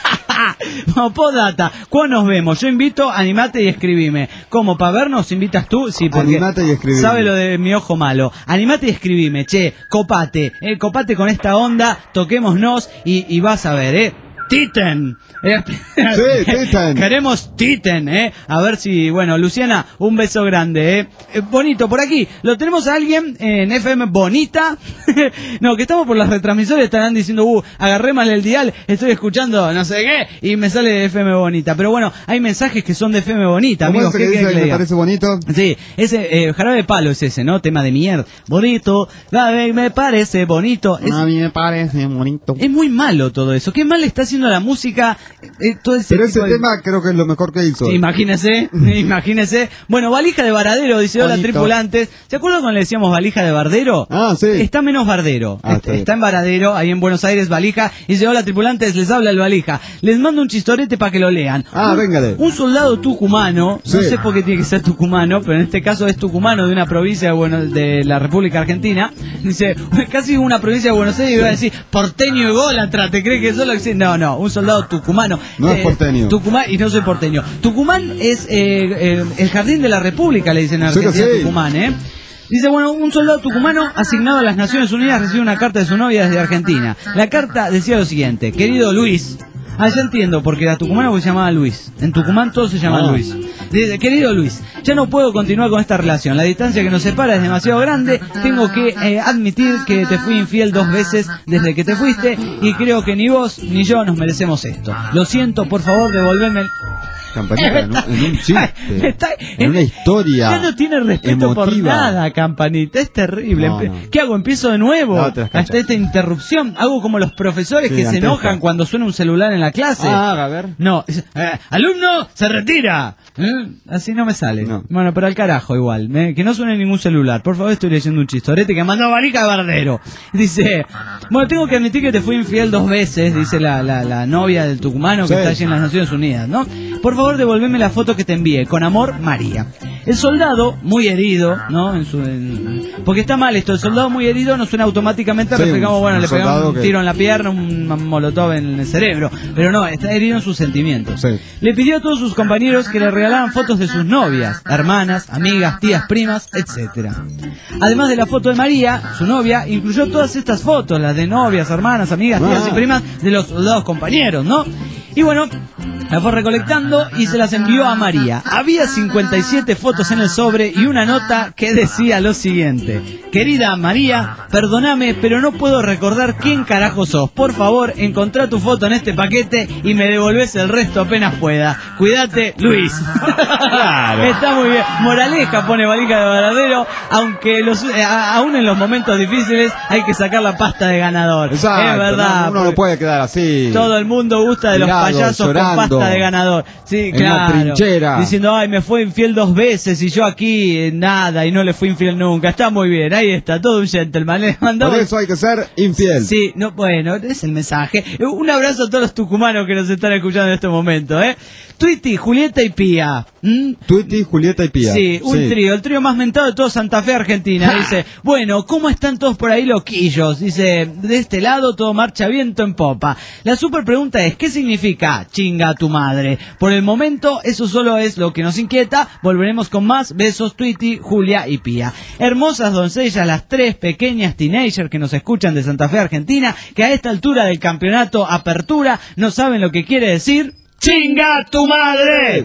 No, podata. ¿Cuándo nos vemos? Yo invito, animate y escribime. ¿Cómo? ¿Para vernos invitas tú? Sí, porque Animate y escribime. sabe lo de mi ojo malo. Animate y escribime, che, copate, eh, copate con esta onda, toquémonos y, y vas a ver, eh. Titen. Eh, Sí, Titen. Queremos Titen, ¿eh? A ver si, bueno, Luciana, un beso grande, ¿eh? Eh, bonito, por aquí, lo tenemos a alguien en F M Bonita. No, que estamos por las retransmisoras, estarán diciendo, uh, agarré mal el dial, estoy escuchando no sé qué, y me sale de F M Bonita. Pero bueno, hay mensajes que son de F M Bonita, ¿Cómo amigos. es que ¿Qué dice quieren que que le me diga? parece bonito? Sí, ese eh, jarabe de palo es ese, ¿no? Tema de mierda. Bonito, a ver, me parece bonito. Es, A mí me parece bonito. es muy malo todo eso. Qué mal está haciendo la música. eh, todo ese Pero tipo ese de- tema creo que es lo mejor que hizo. Sí, imagínese, imagínese. Bueno, valija de Varadero, dice, hola Bonito. tripulantes. ¿Se acuerdan cuando le decíamos valija de Bardero? Ah, sí. Está menos Bardero. Ah, está, está bien. está en Varadero, ahí en Buenos Aires, valija. Y dice, hola tripulantes, les habla el valija. Les mando un chistorete para que lo lean. Ah, un, véngale. Un soldado tucumano, no Sí. sé por qué tiene que ser tucumano, pero en este caso es tucumano de una provincia bueno, de la República Argentina. Dice, casi una provincia de Buenos Aires, y iba a decir, porteño y gólatra, ¿te crees que solo existe? No, no, un soldado tucumano. No es porteño. Tucumán, y no soy porteño. Tucumán es eh, eh, el jardín de la República, le dicen en Sí que Argentina, sí. Tucumán, ¿eh? Dice, bueno, un soldado tucumano asignado a las Naciones Unidas recibe una carta de su novia desde Argentina. La carta decía lo siguiente: querido Luis, Ah, ya entiendo, porque la tucumana se llamaba Luis. En Tucumán todos se llaman Ah. Luis. Dice, querido Luis, ya no puedo continuar con esta relación. La distancia que nos separa es demasiado grande. Tengo que eh, admitir que te fui infiel dos veces desde que te fuiste y creo que ni vos ni yo nos merecemos esto. Lo siento, por favor, devolverme el... Campanita, en un, en un chiste, Está- en una historia. Ya no tiene respeto por emotiva. nada, Campanita. Es terrible. No, no. ¿Qué hago? ¿Empiezo de nuevo? No, te las cachas. Hasta esta interrupción. Hago como los profesores Sí, que se antes enojan está. cuando suena un celular en la clase. Ah, a ver. No, es, eh, alumno, se retira. ¿Eh? Así no me sale. No. Bueno, pero al carajo igual. Me- que no suene ningún celular. Por favor, estoy leyendo un chistorete que mandó Marica de Bardero. Dice, bueno, tengo que admitir que te fui infiel dos veces, dice la, la, la novia del tucumano que Sí. está allí en las Naciones Unidas, ¿no? Por favor, devolveme la foto que te envié. Con amor, María. El soldado, muy herido, ¿no? En su, en- porque está mal esto. El soldado muy herido no suena automáticamente. Sí, reflejamos, un- bueno, un le pegamos soldado un que- tiro en la pierna, un molotov en el cerebro. Pero no, está herido en sus sentimientos. Sí. Le pidió a todos sus compañeros que le regalaran fotos de sus novias, hermanas, amigas, tías, primas, etcétera. Además de la foto de María, su novia, incluyó todas estas fotos, las de novias, hermanas, amigas, tías Ah. y primas de los soldados compañeros, ¿no? Y bueno, la fue recolectando y se las envió a María. Había cincuenta y siete fotos en el sobre y una nota que decía lo siguiente: querida María, perdóname, pero no puedo recordar quién carajo sos. Por favor, encontrá tu foto en este paquete y me devolvés el resto apenas pueda. Cuídate, Luis. Claro. Está muy bien. Moraleja, pone Marica de Varadero, aunque los, eh, a- aún en los momentos difíciles hay que sacar la pasta de ganador. Exacto, es verdad. no, uno no porque puede quedar así. todo el mundo gusta de los Tirado, payasos llorando, con pasta de ganador. Sí, en la claro. trinchera. Diciendo, ay, me fue infiel dos veces y yo aquí eh, nada y no le fui infiel nunca. Está muy bien, ahí está, todo un gentleman. Le mandamos... Por eso hay que ser infiel. Sí, no, bueno, es el mensaje. Un abrazo a todos los tucumanos que nos están escuchando en este momento, ¿eh? Twitty, Julieta y Pía. ¿Mm? Twitty, Julieta y Pía. Sí, un trío, el trío más mentado de todo Santa Fe, Argentina. Dice, bueno, ¿cómo están todos por ahí loquillos? Dice, de este lado todo marcha viento en popa. La super pregunta es, ¿qué significa chinga tu madre? Por el momento, eso solo es lo que nos inquieta. Volveremos con más. Besos, Twitty, Julia y Pía. Hermosas doncellas, las tres pequeñas teenagers que nos escuchan de Santa Fe, Argentina, que a esta altura del campeonato Apertura no saben lo que quiere decir ¡chinga tu madre!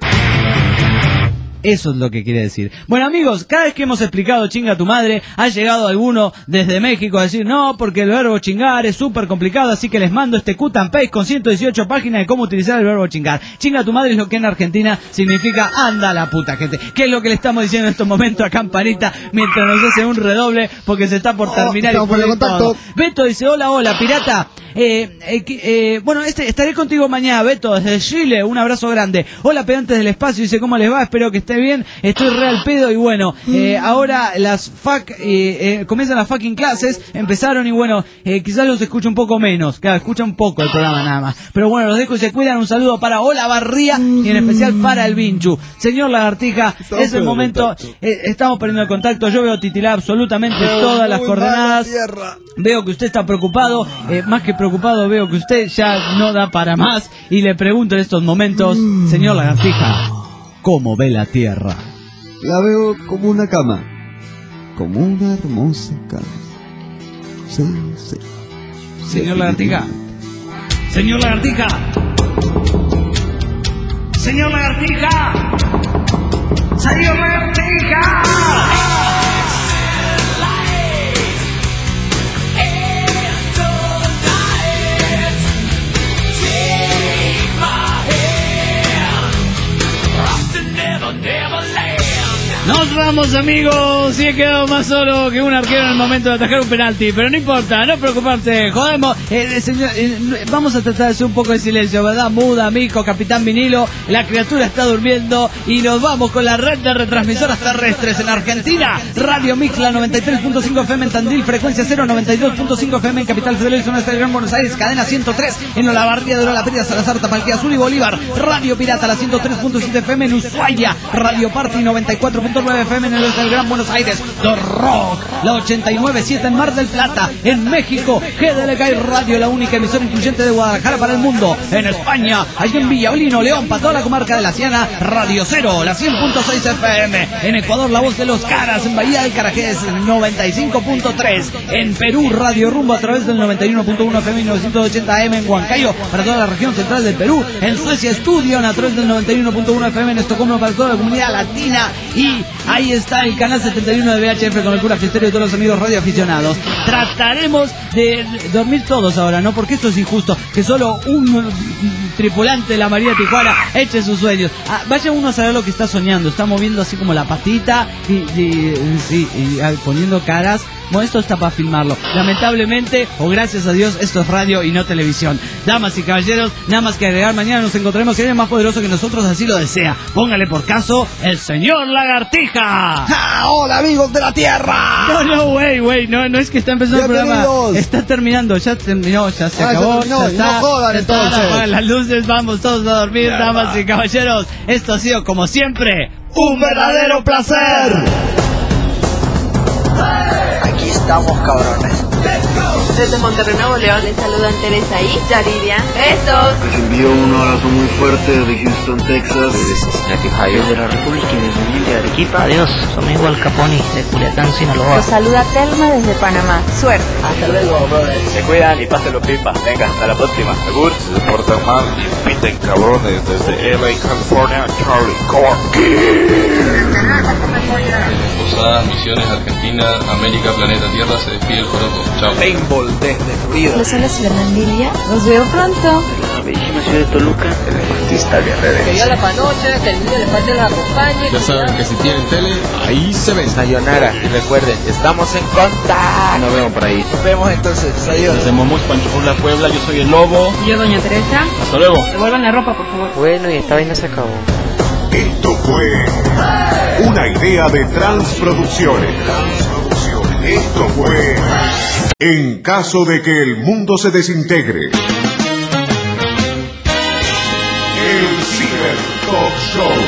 Eso es lo que quiere decir. Bueno, amigos, cada vez que hemos explicado chinga tu madre, ha llegado alguno desde México a decir no, porque el verbo chingar es súper complicado, así que les mando este cut and paste con ciento dieciocho páginas de cómo utilizar el verbo chingar. Chinga tu madre es lo que en Argentina significa anda la puta, gente. ¿Qué es lo que le estamos diciendo en estos momentos a Campanita mientras nos hace un redoble porque se está por terminar estamos y por el pudrir contacto. todo? Beto dice, hola, hola, pirata. Eh, eh, que- eh, bueno, este, estaré contigo mañana, Beto, desde Chile, un abrazo grande. Hola, pedantes del espacio, dice, ¿cómo les va? Espero que esté bien, estoy re al pedo y bueno, eh, ahora las fuck, eh, eh, comienzan las fucking clases, empezaron y bueno, eh, quizás los escucho un poco menos, claro, escucha un poco el programa nada más. Pero bueno, los dejo y se cuidan, un saludo para Hola Barría y en especial para el Vinchu. Señor Lagartija, Estamos es el perdiendo momento, contacto. eh, estamos perdiendo el contacto, yo veo titilar absolutamente todas las Muy mal la coordenadas. tierra. Veo que usted está preocupado, eh, más que preocupado veo que usted ya no da para más y le pregunto en estos momentos, señor Lagartija, ¿cómo ve la Tierra? La veo como una cama. Como una hermosa cama. Sí, sí. Señor Lagartija, señor Lagartija, señor Lagartija, señor Lagartija. Nos vamos, amigos, y he quedado más solo que un arquero en el momento de atajar un penalti, pero no importa, no preocuparse, jodemos, eh, eh, señor, eh, vamos a tratar de hacer un poco de silencio, ¿verdad? Muda, Mico, Capitán Vinilo, la criatura está durmiendo y nos vamos con la red de retransmisoras terrestres en Argentina, Radio Mixla noventa y tres punto cinco F M en Tandil, frecuencia cero noventa y dos punto cinco F M en Capital Federal, zona este Gran Buenos Aires, cadena ciento tres en Olavarría de Olavarría, Salazar, Tapalquía Azul y Bolívar, Radio Pirata la ciento tres punto siete F M en Ushuaia, Radio Party noventa y cuatro punto nueve F M en el oeste del Gran Buenos Aires, The Rock, la ochenta y nueve punto siete en Mar del Plata, en México, G D L K Radio, la única emisora incluyente de Guadalajara para el mundo, en España, allí en Villablino, León, para toda la comarca de la Sierra, Radio Cero, la cien punto seis F M, en Ecuador, La Voz de los Caras, en Bahía del Carajés, noventa y cinco punto tres, en Perú, Radio Rumbo a través del noventa y uno punto uno F M y novecientos ochenta A M en Huancayo, para toda la región central del Perú, en Suecia, Estudion a través del noventa y uno punto uno F M en Estocolmo para toda la comunidad latina, y ahí está el canal setenta y uno de V H F con el cura Fiesterio y todos los amigos radioaficionados. Trataremos de dormir todos ahora, ¿no? Porque esto es injusto, que solo un tripulante de la María de Tijuana eche sus sueños. Ah, vaya uno a saber lo que está soñando, está moviendo así como la patita y, y, sí, y ah, poniendo caras. Bueno, esto está para filmarlo. Lamentablemente, o gracias a Dios, esto es radio y no televisión. Damas y caballeros, nada más que agregar, mañana nos encontraremos con alguien más poderoso que nosotros, así lo desea. Póngale por caso, el señor Lagartija. ¡Ja! ¡Hola, amigos de la Tierra! No, no, güey, güey, no, no es que está empezando el programa. Está terminando, ya terminó, ya se ah, acabó. Ya, no, ya está, no jodan, entonces. Apagan las luces, vamos todos a dormir, ya, damas va. y caballeros. Esto ha sido, como siempre, un verdadero placer. Aquí estamos, cabrones. Desde Monterrey, Nuevo León, les saludan Teresa y Yaridia. ¡Besos! Les envío un abrazo muy fuerte desde Houston, Texas. Desde Cincinnati, Ohio. Desde la República Independiente de Arequipa. Adiós, soy igual Caponi de Culiacán, Sinaloa. Los saluda Telma desde Panamá. Suerte. Hasta luego, brothers. Se cuidan y pásenlo pipa. Venga, hasta la próxima. Agur, se portan mal y piten cabrones desde L A, California, Charlie Corky. Posadas, Misiones, Argentina, América, Planeta Tierra, se despide el joropo. Chao. Paintball desde Florida. Los saluda Fernandilia. Los veo pronto. La bellísima ciudad de Toluca. El artista guerrero. Que Dios la panoche, que el niño le pase la acompañe. Ya saben que si tienen tele, ahí se ven. Sayonara. Y recuerden, estamos en contacto. Nos vemos por ahí. Nos vemos entonces. Adiós. Desde Momuch, Panchopula, Puebla, yo soy el Lobo. Y yo, doña Teresa. Hasta luego. Devuelvan la ropa, por favor. Bueno, y esta vaina se acabó. Esto fue una idea de Transproducciones. Esto fue En caso de que el mundo se desintegre. El Ciber Talk Show.